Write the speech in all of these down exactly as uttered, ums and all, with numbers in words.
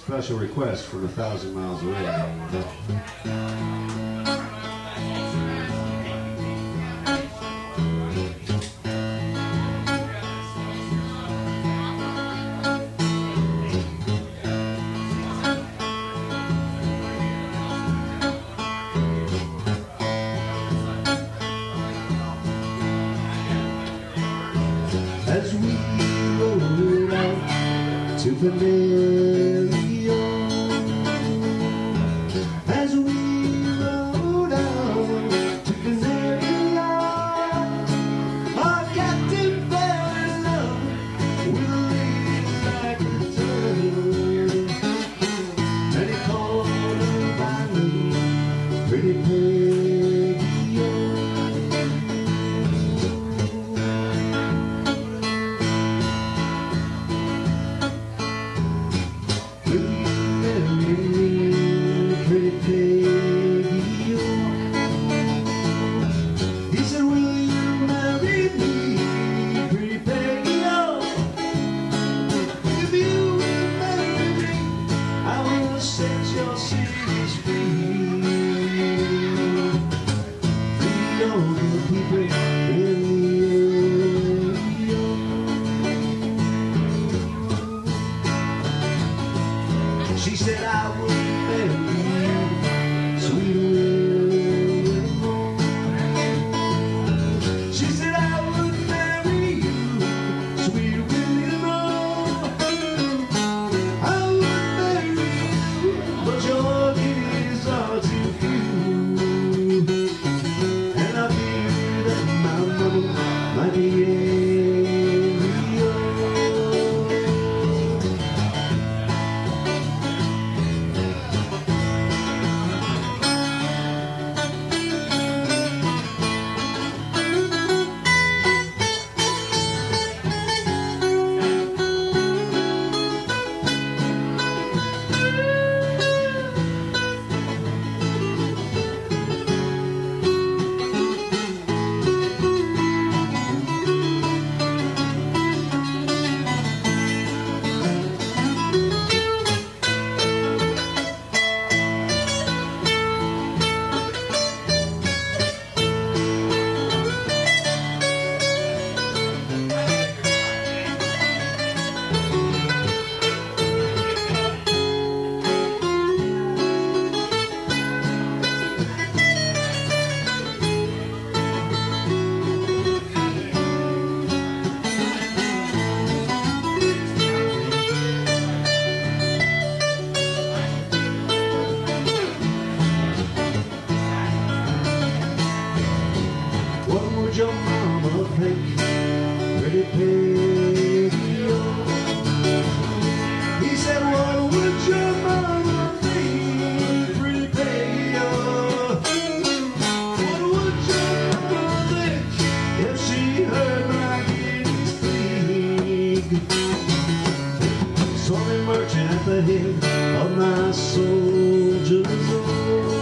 Special request from a thousand miles away. As we roll out to Valerio, as we roll out to Valerio, our captain fell in love with a lady like a turtle, and he called her by name, Pretty Peggy. He said, will you marry me, pretty Peggy? Oh, if you will marry me, I will set your cities free. Free all the people in the area. She said, I will marry you, sweet Willie. She said, I would marry you, sweet Willie Moore. I would marry you, but your gifts are too few, and I fear that my mama might be angry. What would your mama think, pretty Peggy? He said, what would your mama think, pretty Peggy? What would your mama think if she heard my guineas plead? Saw me marching at the head of my soldiers.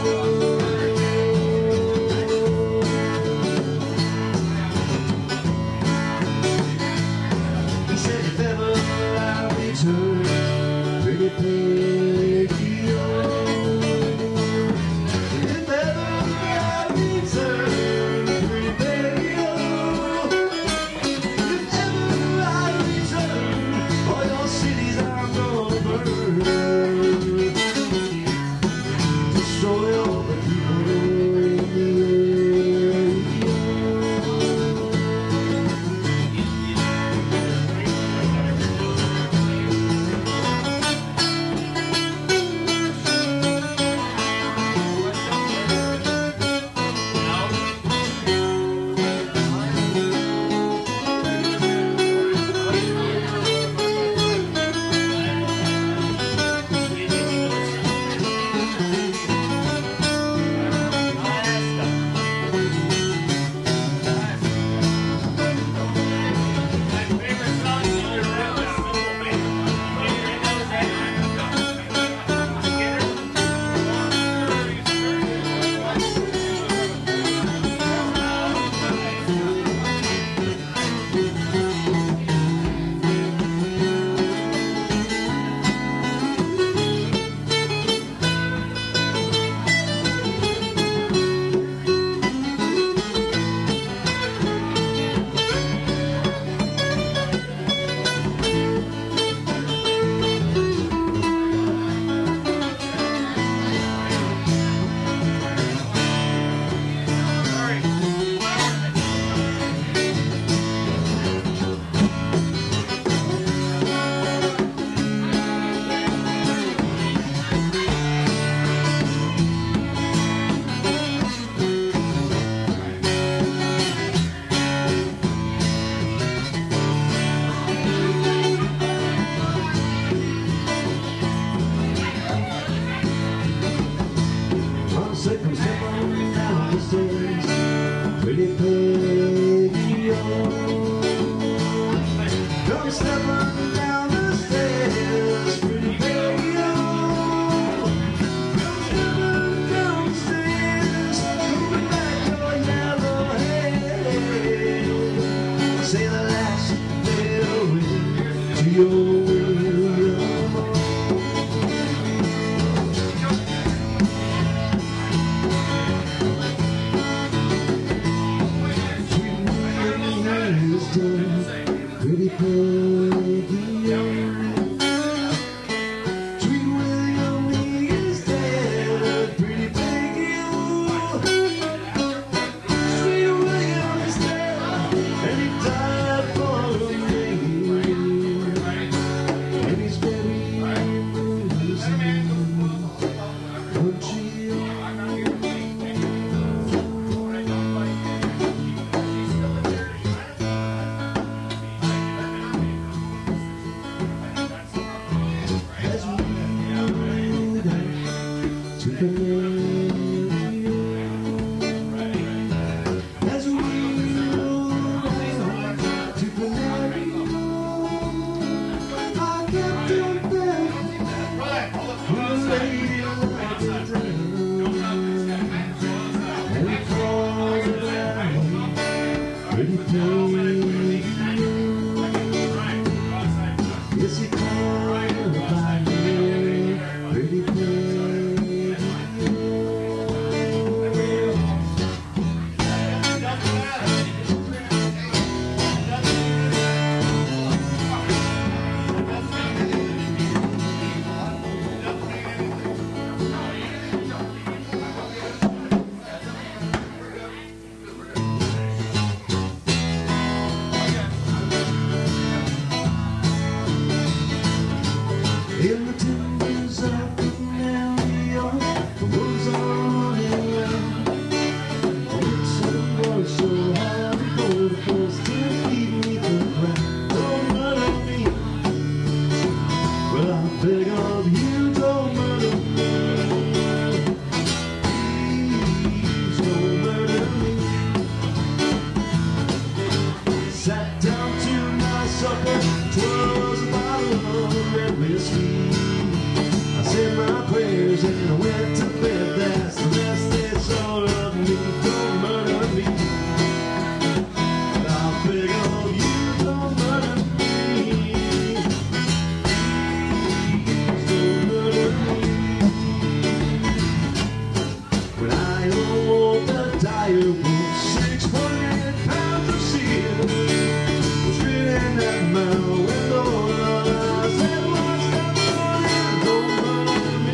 Pretty Peggy, if ever I return, pretty Peggy, if ever I return, all your cities I'm gonna burn, destroy your come stepping down the stairs, pretty Peggy, oh. Come stepping down the stairs, pretty Peggy, oh. Come stepping down the stairs, coming back your yellow hair. Say the last farewell to your pretty Peggy, Sweet William Lee is dead, pretty Peggy, Sweet William is dead, and he died for me, and he's buried in the country. As we roll to Canario, I kept your bed, who lay like a dream, and he called it out, pretty Peggy. Yes, he called it by name, pretty Peggy. In the timbers of the Canario, the wolves are running around. Dixon was so hard to go, the first ten feet beneath the ground. Don't murder me, well I beg of you, don't murder me. Please don't murder me. Sat down to my supper, 'twas a bottle of red whiskey. I said my prayers and I went to bed. That's the rest, it's all of me. Don't murder me, but I beg of you, don't murder me. Please don't murder me. When I awoke, the dire wolf, six hundred pounds of steel, was grinning at my window. I said, what's going on? Don't murder me.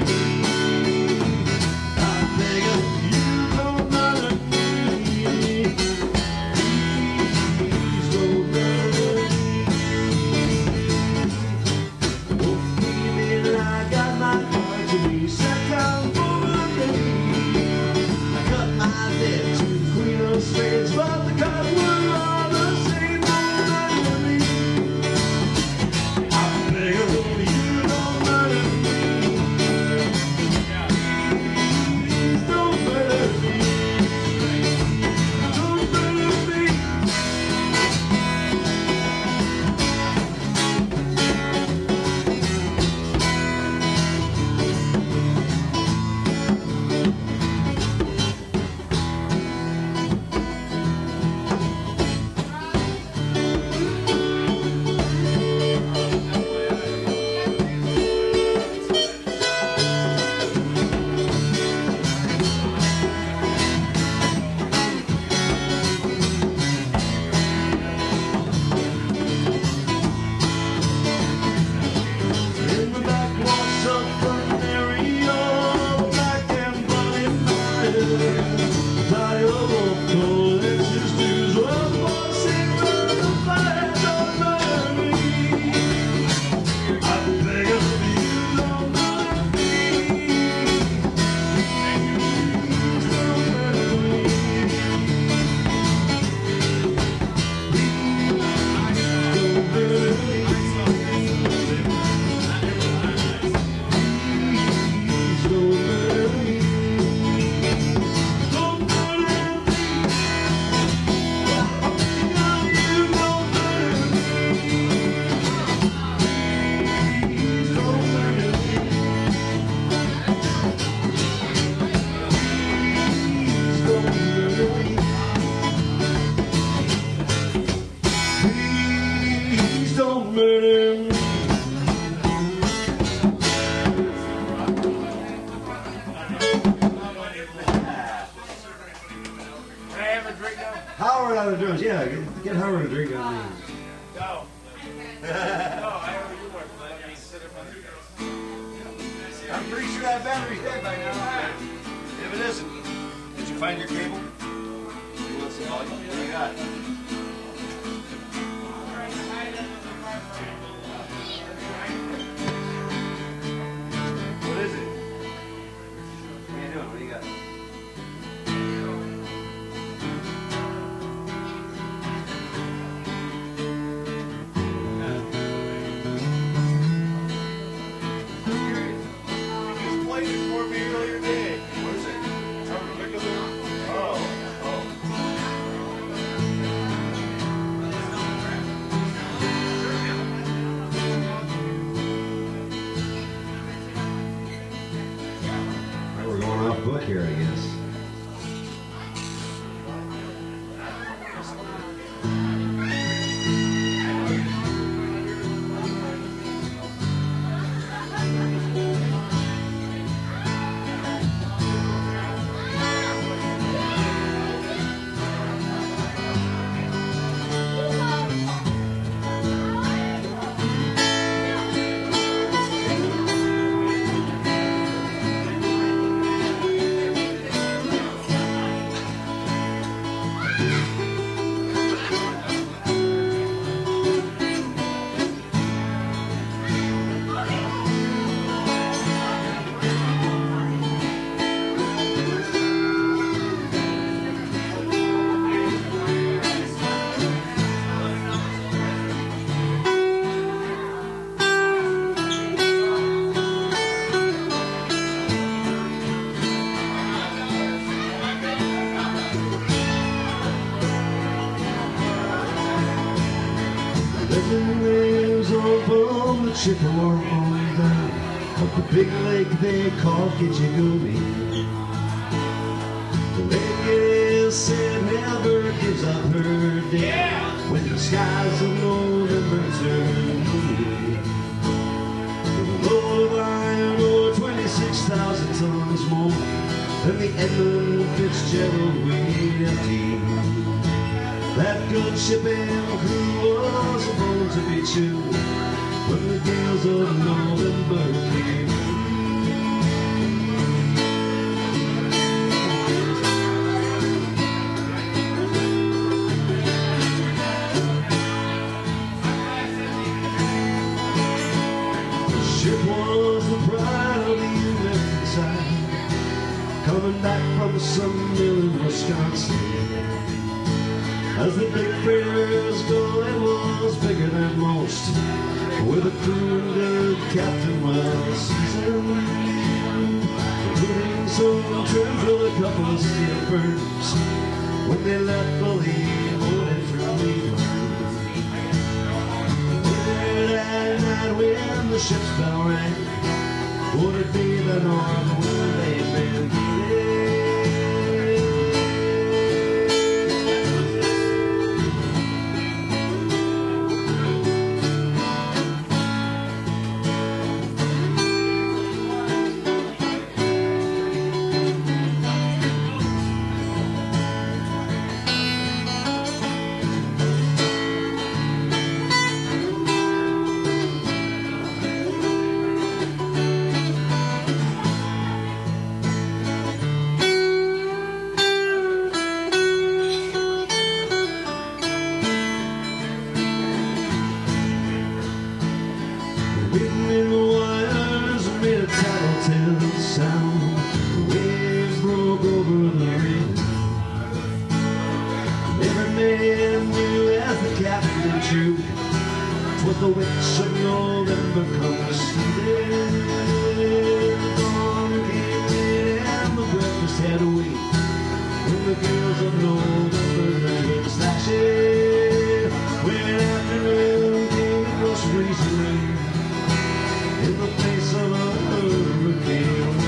I beg of you, don't murder me. Please don't murder me. The wolf came in and I got my cards and we sat down for a day. I cut my debt to the Queen of Spades, but the cards were all the same. Don't murder me. I beg of you, don't murder me. Please don't murder me. Don't murder me. Get Howard a drink on me. No. No, I owe you one. Let me sit him on the I'm pretty sure that battery's dead by now. If it isn't, did you find your cable? You want some volume? What do you got? What is it? What are you doing? What do you got? Book here, I guess. Ship or on down of the big lake they call Kitchigumi. The lake is said never gives up her day. Yeah. When the skies of November turn blue. With a load of iron ore, twenty-six thousand tons more than the Edmund Fitzgerald weighed empty. That good shipping crew was a bone to be chewed when the gales of November came. The ship was the pride of the American side, coming back from some mill in Wisconsin. As the big freighters go, it was bigger than most, with a crew under Captain well seasoned, including some trim for a couple of steamers when they left Believe boarded through Leland. Later that night when the ship's bell rang, would it be the north when they'd been heated? The witch of November comes stealing. The dawn came in and the breakfast had to wait. When the gales of November came slashing, when afternoon came it was freezing rain in the face of a hurricane.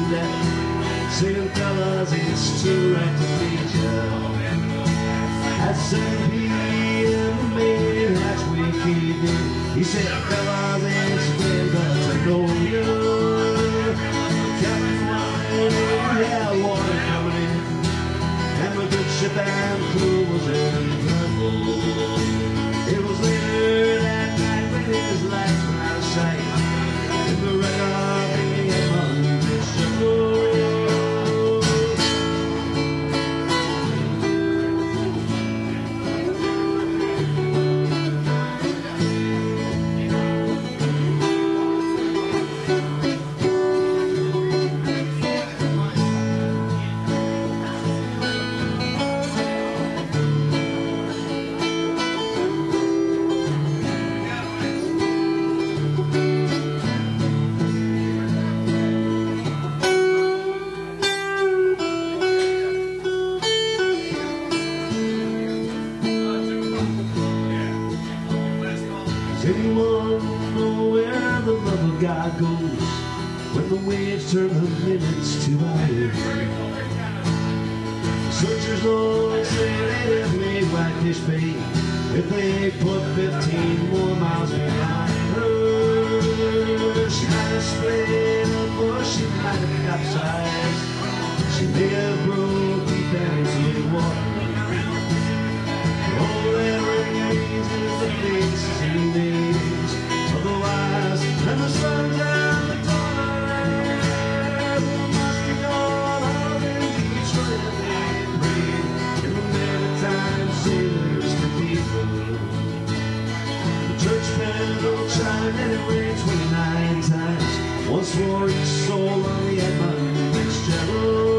Saying, fellas, it's too right to meet you. As seven p m the main hatchway caved in. He said, fellas, it's been good to know you. Captain wanted, yeah, water coming in, and the good ship and crew was in trouble. It was later that night when his lights went out of sight, and the wreck of the Edmund show. Anyone know where the love of God goes when the waves turn the minutes to hours? Searchers all say they'd have made Whitefish Bay if they put fifteen more miles behind her. She might have split up or she might have capsized. She may have broke deep down into the water. All that remains is the faces and names of the wise and the sons and the daughters who must be gone all in Detroit and they prayed in the maritime sailors cathedral. The church bells don't chime and it rained twenty-nine times, once for each soul on the Edmund Fitzgerald.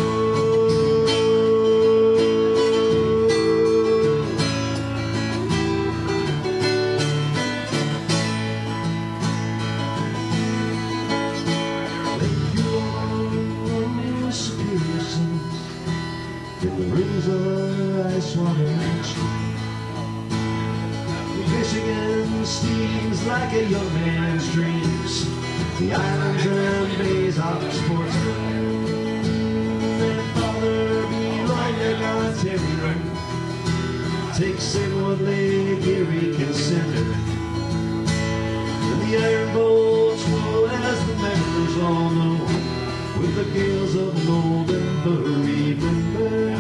In the rings of ice water action, Michigan steams like a young man's dreams. The islands and bays are sportsmen, and farther below Lake Ontario takes in what Lake Erie can send her. And the iron boats float as the members all know, with the gales of November remember.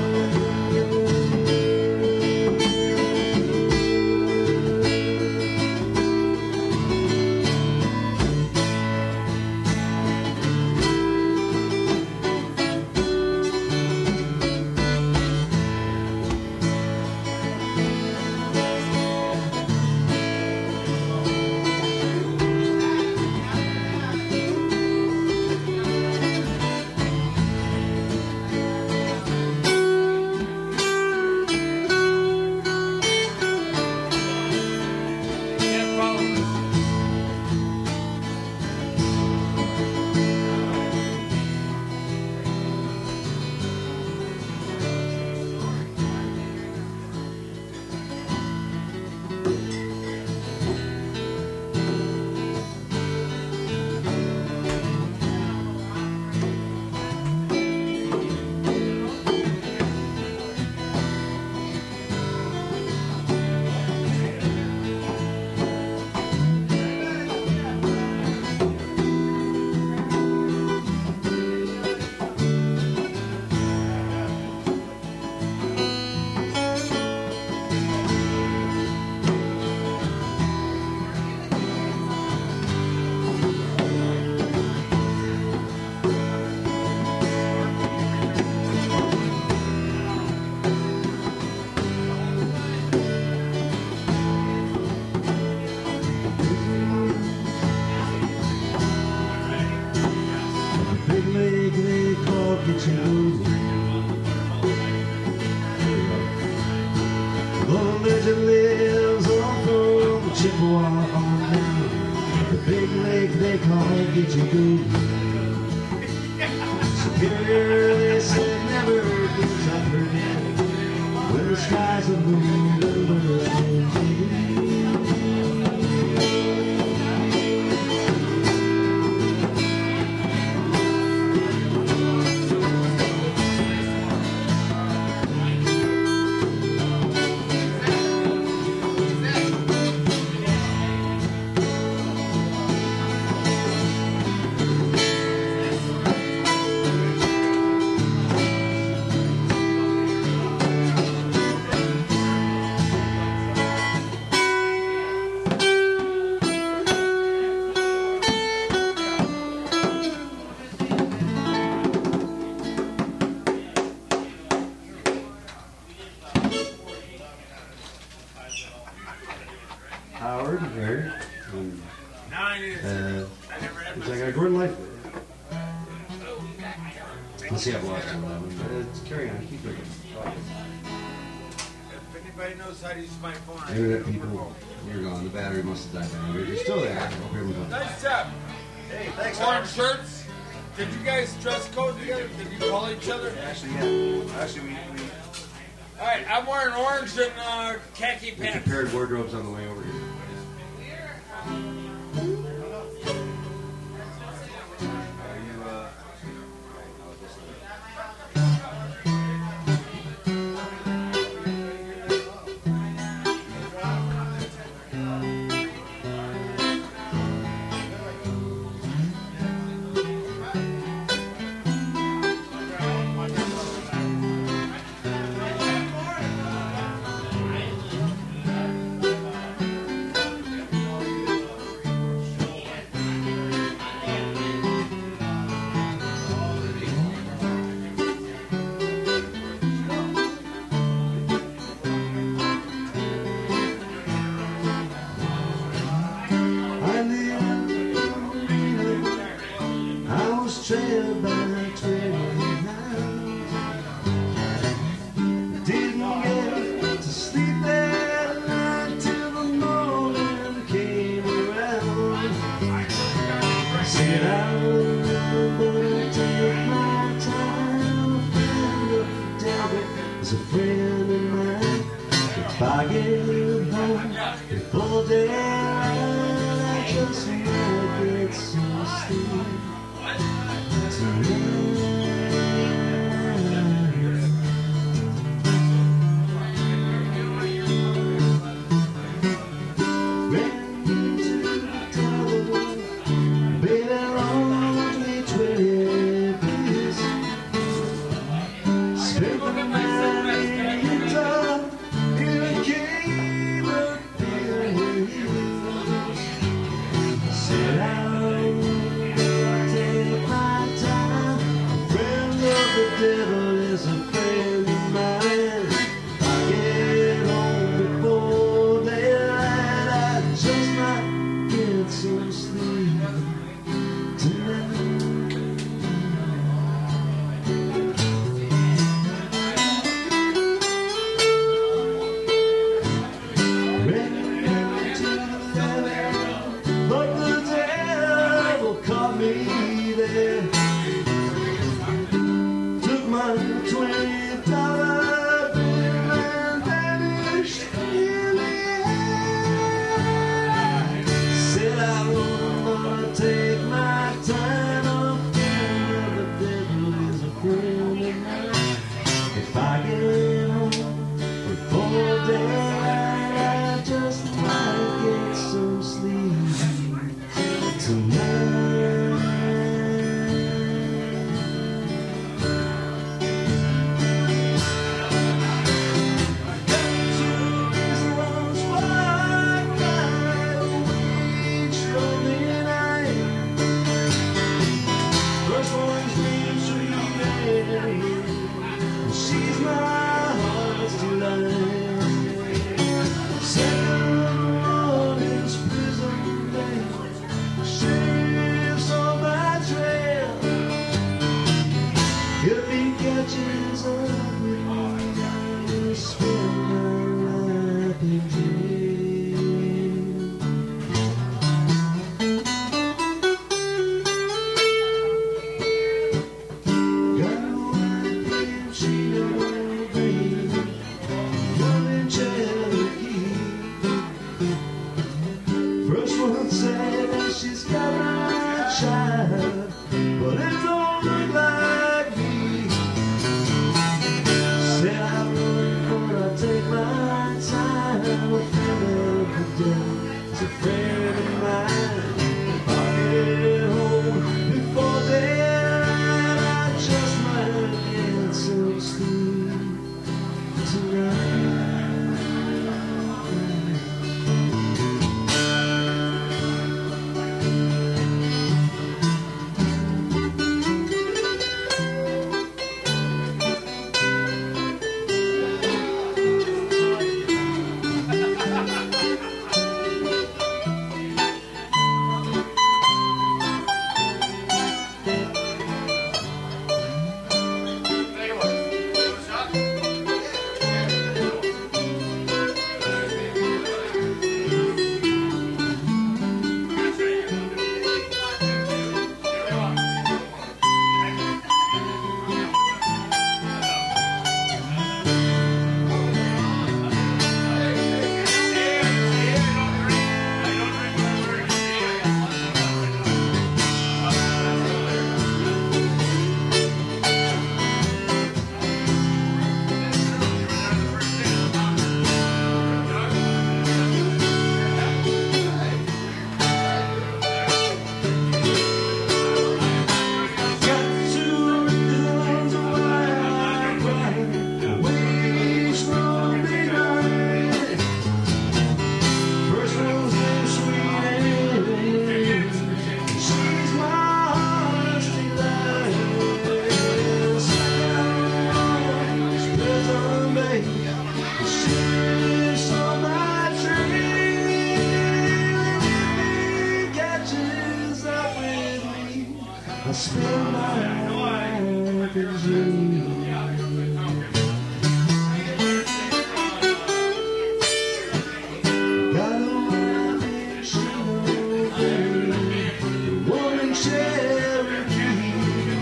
The legend lives on from the Chippewa on down. The big lake they call Gitche Goo. Superior, they say, never gives up her head when the skies are blue and birds sing. It's like I go in life with it. Let's see, I've lost some of that one, but it's carry on, keep drinking. If anybody knows how to use my phone, I Internet people, you're gone. The battery must have died down. You're still there. I hope everyone's on. Nice job. Hey, thanks, Orange Arms. shirts. Did you guys dress code together? Did you call each other? Actually, yeah. Actually, we, we All right, I'm wearing orange and uh, khaki We pants. compared wardrobes on the way over here. are you, uh, I lived I was trailed by twenty-nine. Didn't get to sleep that night till the morning came around. Said I would never take my time. A friend of the devil is a friend of mine. If I get home before daylight, I just might get some sleep tonight. Ran into the devil, baby wronged me twenty days. Spent the night in guitar in a cave of beer. Said I'll take my time. A friend of the devil is a friend of mine. If I get home before daylight, I just might get some sleep tonight. Ran into the devil, but the devil caught me there. Took my twenty dollar bill and vanished in the air. Said I wanna take my time. A friend of the devil is a friend of mine. If I get home before daylight, I just might get some sleep tonight. Two reasons why I cried each lonely night. First one's me, sweet she's my heart's delight. Second one is prison bed. She's on my trail. If he catches up with me, I'll spend my life in jail. Got a wife and she don't baby, one in Cherokee. First one said that she's got my child, but it don't look like me. Said I would, but I take my time. A friend of the devil is a friend of mine. If I get home before daylight, I just might get some sleep tonight. I spend my life in dreams. Got a woman, she knows the woman Cherokee.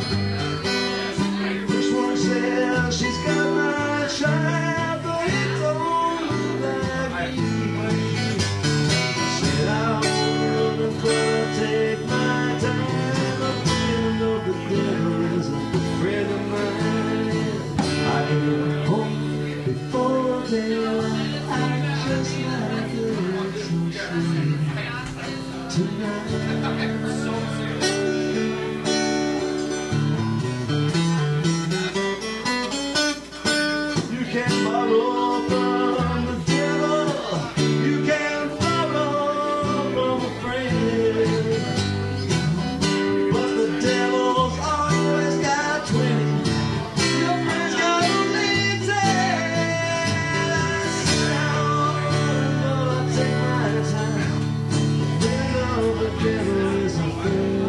First one says she's got my child, but it don't look like me. Said I wouldn't but take my time. A friend of the devil is a friend of mine. I get home before daylight. I just like it so sweet tonight. You can't borrow from the devil. You can't borrow from a friend. But the devil's always got twenty. Your friend's got only ten. I'll take my time. Friend of the devil is a friend.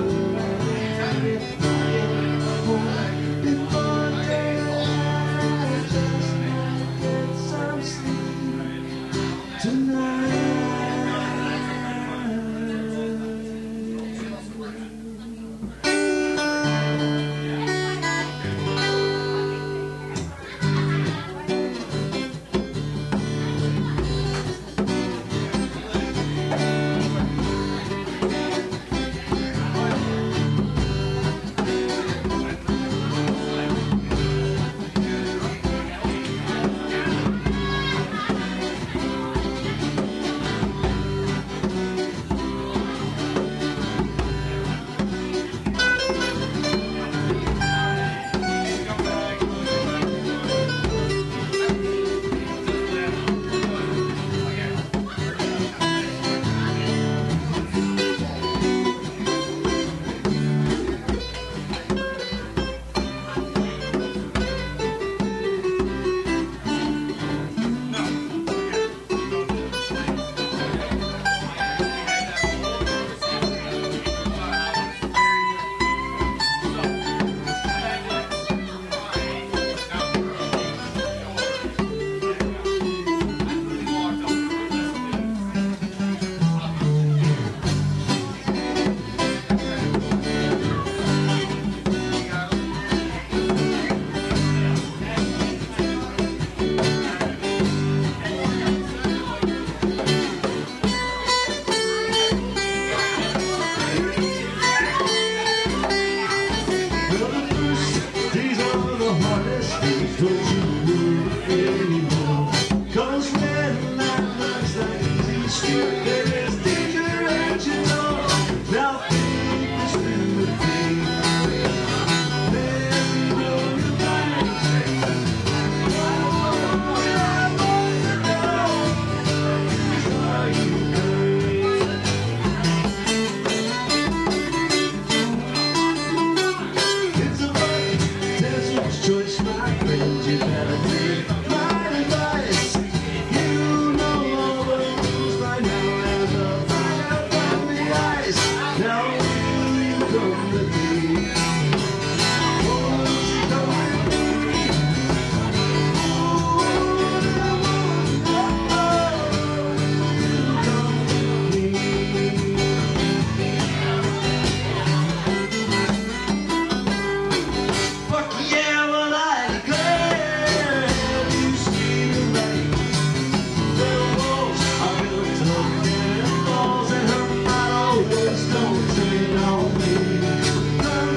Before daylight, just might get some sleep tonight. These are the hardest days, don't you worry anymore. 'Cause when life looks like easy street, there is danger and you know. Now think this through with me. Let me know your mind. Oh, I want to know, are you going? It's a desert's choice, my friend. You better take my advice. You know all the rules by now. There's a fire from the ice. Now will you come with me? Won't you come with me? Oh, oh, oh, come with me. Fuck yeah, well I declare, have you seen the rain? The walls are built of dead falls, and her motto is don't tread on me.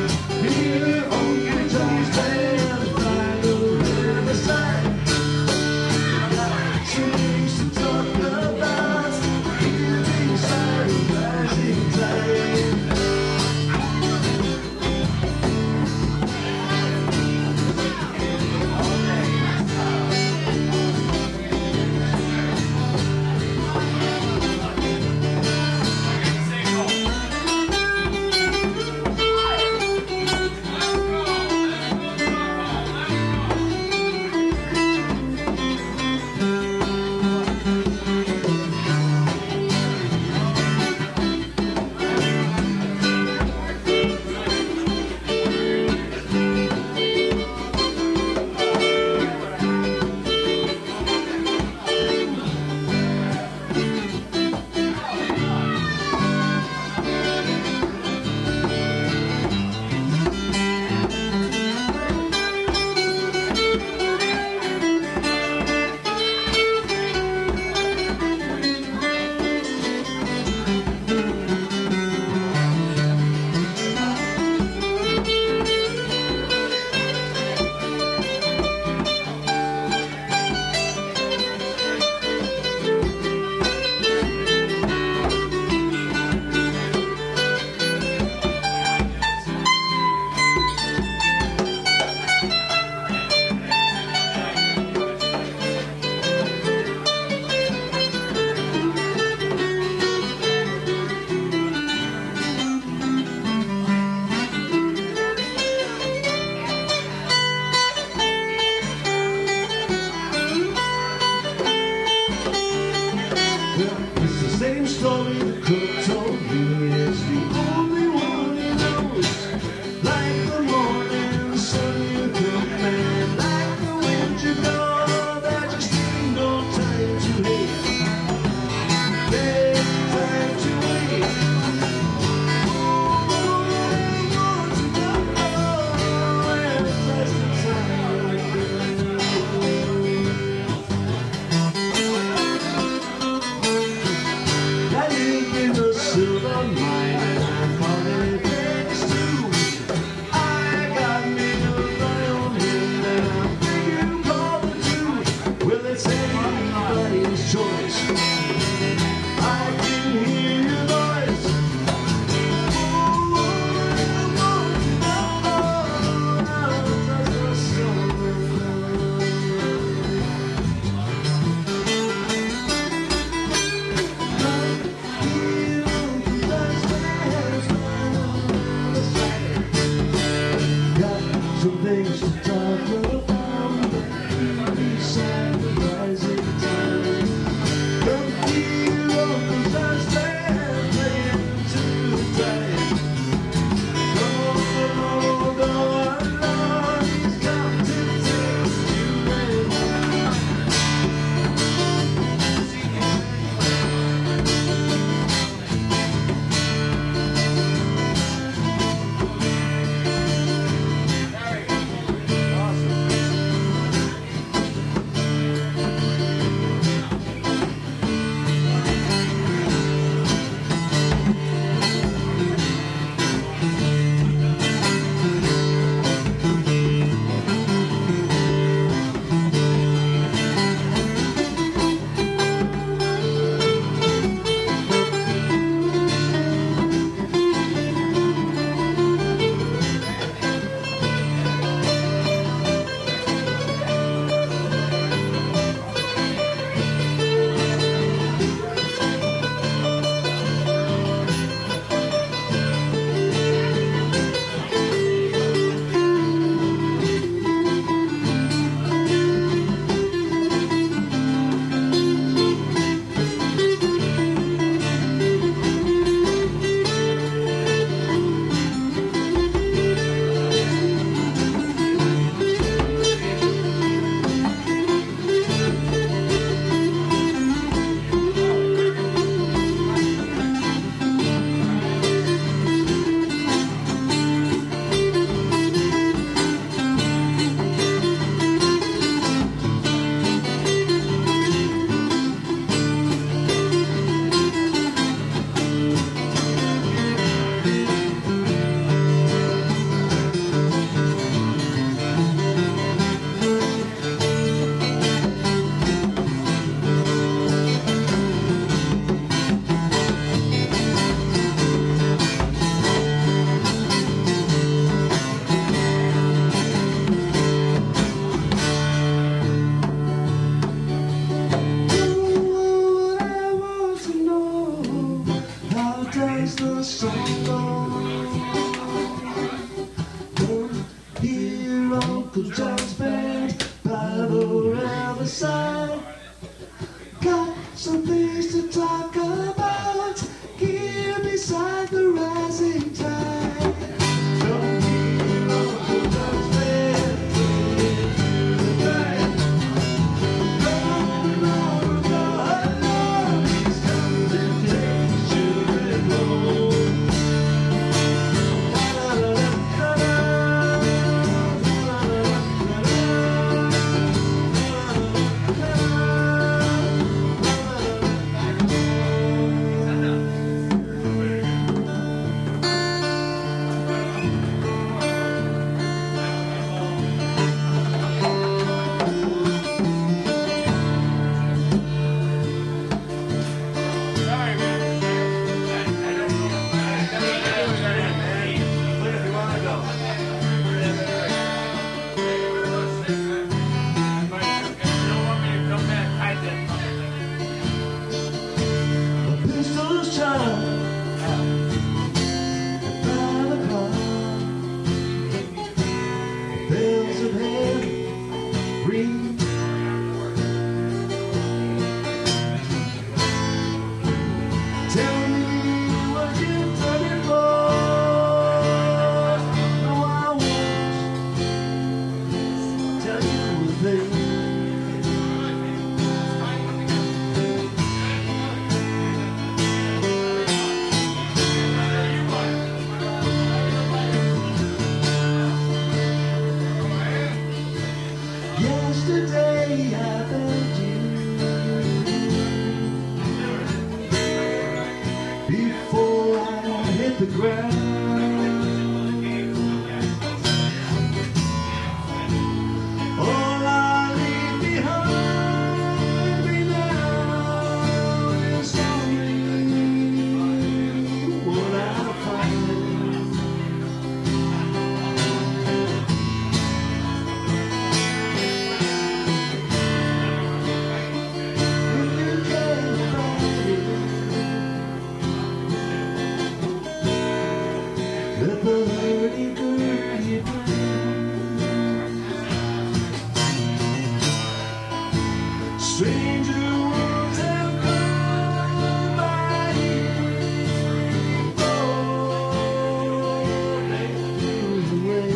Uncle John's band by the riverside. Got some things to talk about here beside the rising tide. Don't keep Uncle John's band into the night. Going on the alone, he's come to take children home. Tell me what you've done it for. No, I won't tell you a thing. Yesterday happened to you before I hit the ground. All I leave behind me now is only what I find. If you can't find it, let the hurdy-gurdy play. Stranger worlds have come by before they flew away.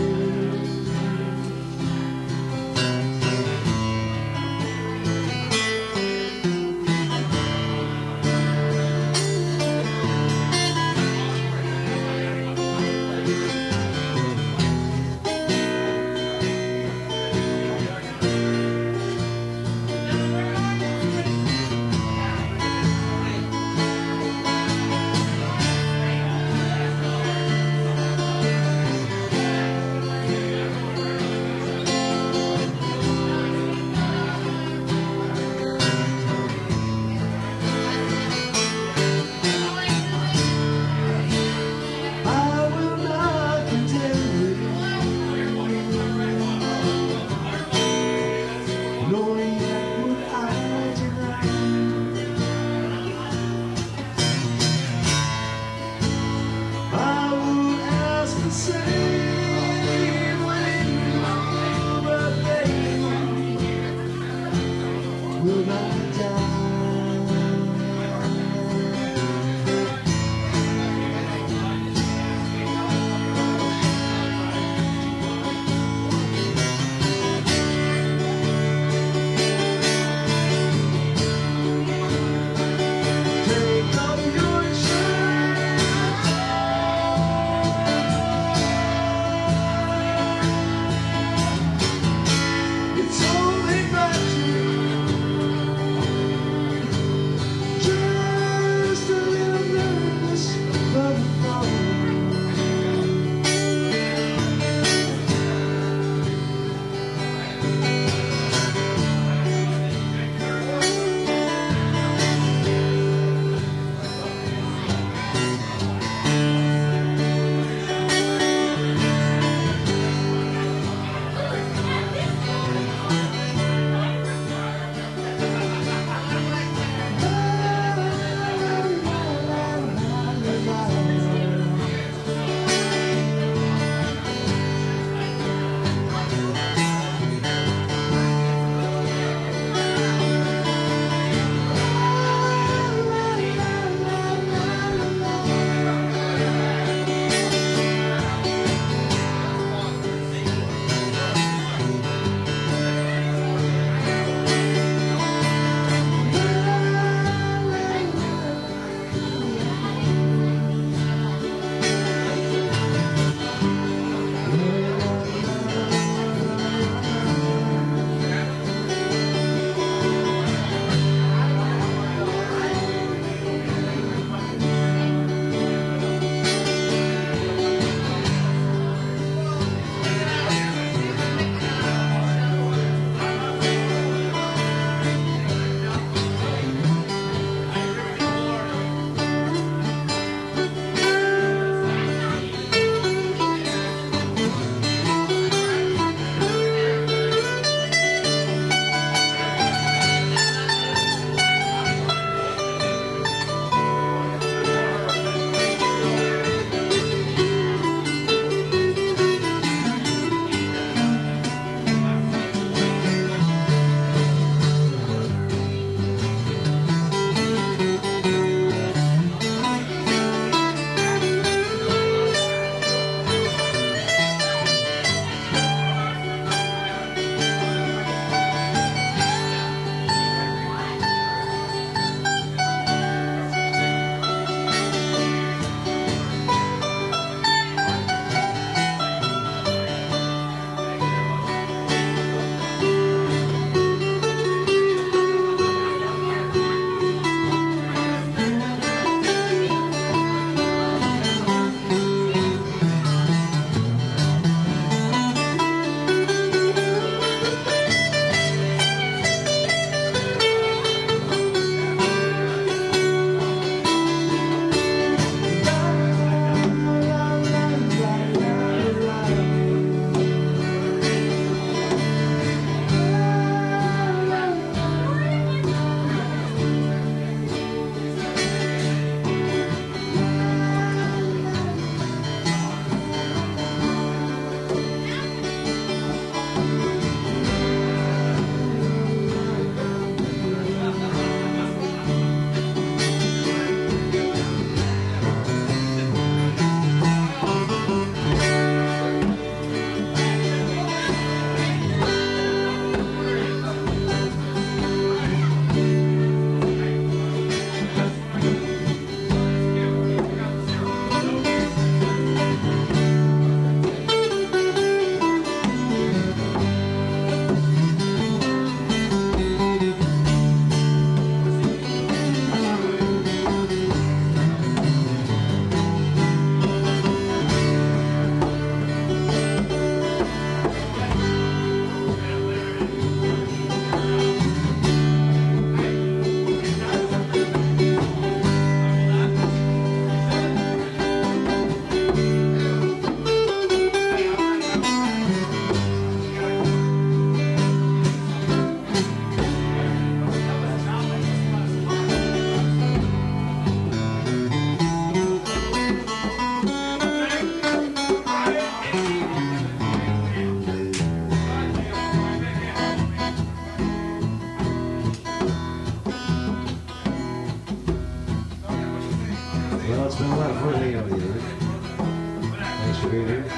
I will not contend with knowing that what I deny. I would ask the same when you but baby, will not die. Take off your shirt.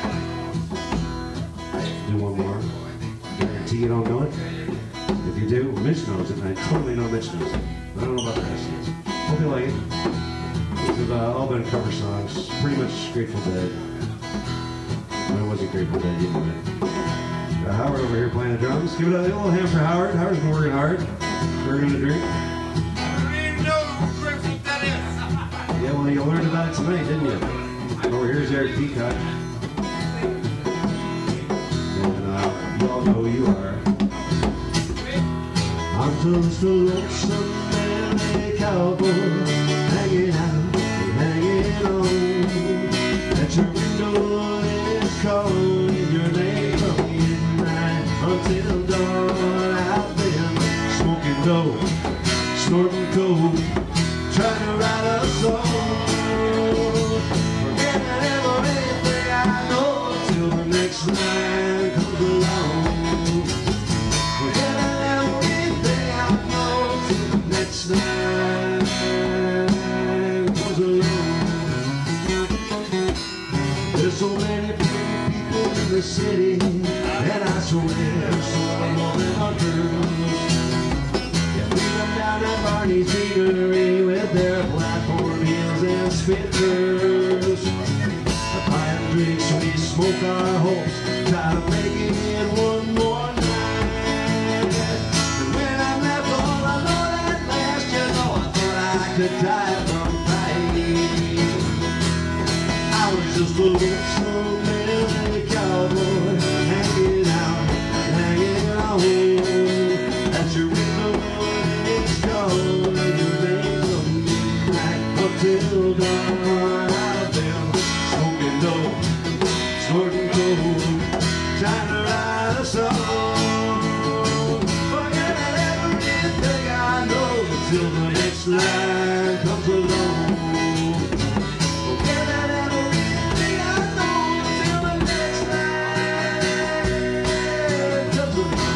Do one more. Guarantee you don't know it. If you do, Mitch knows it, and I totally know Mitch knows it. But I don't know about the rest of you. Hope you like it. These have uh, all been cover songs. Pretty much Grateful Dead. But it wasn't Grateful Dead, you know it. Got Howard over here playing the drums. Give it a little hand for Howard. Howard's been working hard. Working to drink. I don't even know who Grateful Dead is. Yeah, well, you learned about it tonight, didn't you? Over here's Eric Peacock. And uh, you all know who you are. I'm just a lonesome L A cowboy, hanging out, hanging on. At your window is calling your name from midnight until dawn. I've been smoking dope, snorting coke, trying to write a song. Forgetting everything I know till the next line comes along. Forgetting everything I know till the next line comes along. There's so many pretty people in the city, and I swear some more than a girls. Yeah, we come down at Barney's Eatery with their platform heels and spitters. The pine drinks, we smoke our hopes, try to make it one more night. And when I left all I know that last, you know I thought I could die from fighting. I was just a lonesome L A cowboy, hanging out, hanging on. At your window it's cold, and your name from midnight up till dawn. I've been smoking dope, snorting coke, trying to write a song. Forgetting everything I know till the next line comes along. Forgetting everything I know till the next line comes along.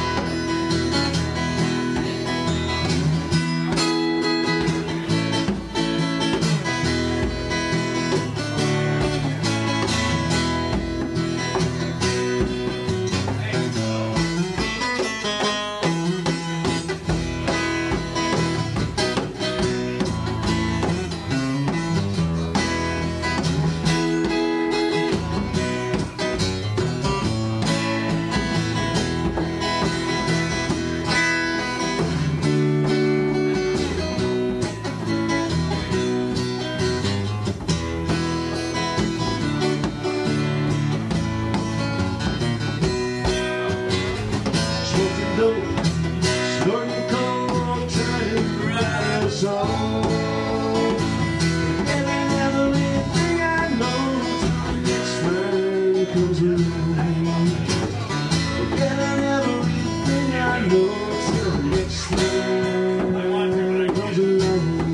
Smoking dope, snorting coke, trying to write a song. Forgetting everything I know till the next man comes along. Forgetting everything I know till the next man comes along.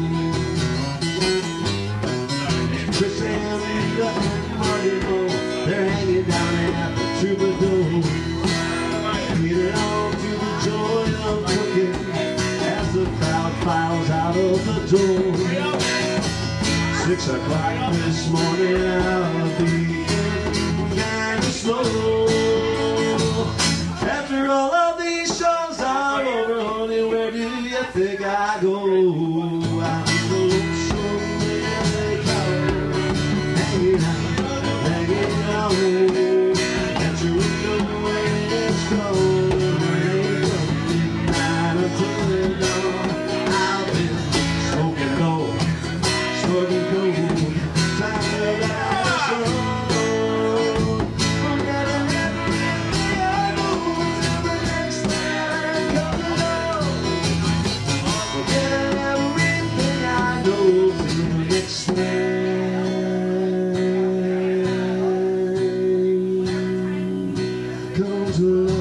Chris and Rita and Marty Moe, they're hanging down at the Troubadour. Get on to the joy of cooking as the crowd files out of the door. Six o'clock this morning, I'll be kind of slow. After all of these shows are over, honey, where do you think I go? I'm the lonesome L A cowboy, hanging out, hanging out. At your window when it's cold, rain from midnight until dawn. I've been smoking dope, snorting coke, trying to write a song. Forgetting everything I know till the next time comes along. Forgetting everything I know till the next time comes along.